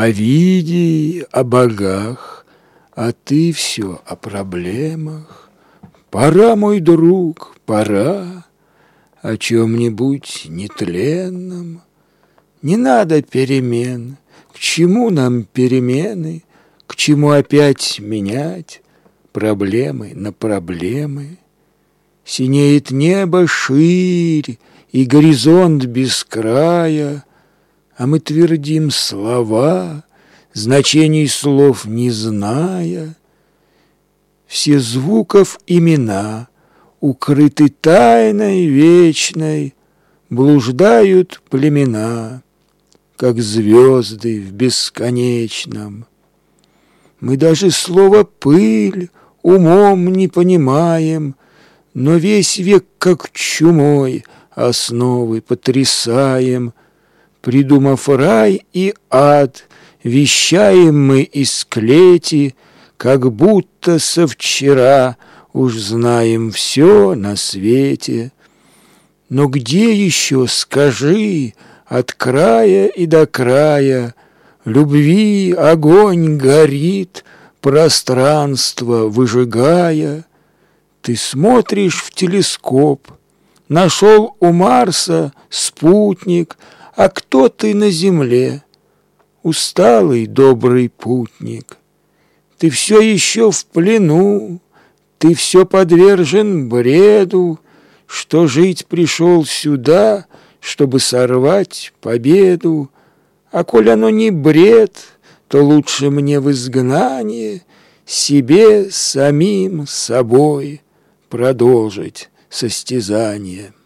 о виде, о богах, а ты все о проблемах. Пора, мой друг, пора о чем-нибудь нетленном. Не надо перемен. К чему нам перемены? К чему опять менять проблемы на проблемы? Синеет небо ширь и горизонт без края, а мы твердим слова, значений слов не зная. Все звуков имена укрыты тайной вечной, блуждают племена, как звезды в бесконечном. Мы даже слово «пыль» умом не понимаем, но весь век как чумой основы потрясаем. Придумав рай и ад, вещаем мы из клети, как будто со вчера уж знаем все на свете. Но где еще, скажи, от края и до края любви огонь горит, пространство выжигая? Ты смотришь в телескоп, нашел у Марса спутник, а кто ты на земле? Усталый добрый путник. Ты все еще в плену, ты все подвержен бреду, что жить пришел сюда, чтобы сорвать победу. А коль оно не бред, то лучше мне в изгнание себе самим собой продолжить состязание.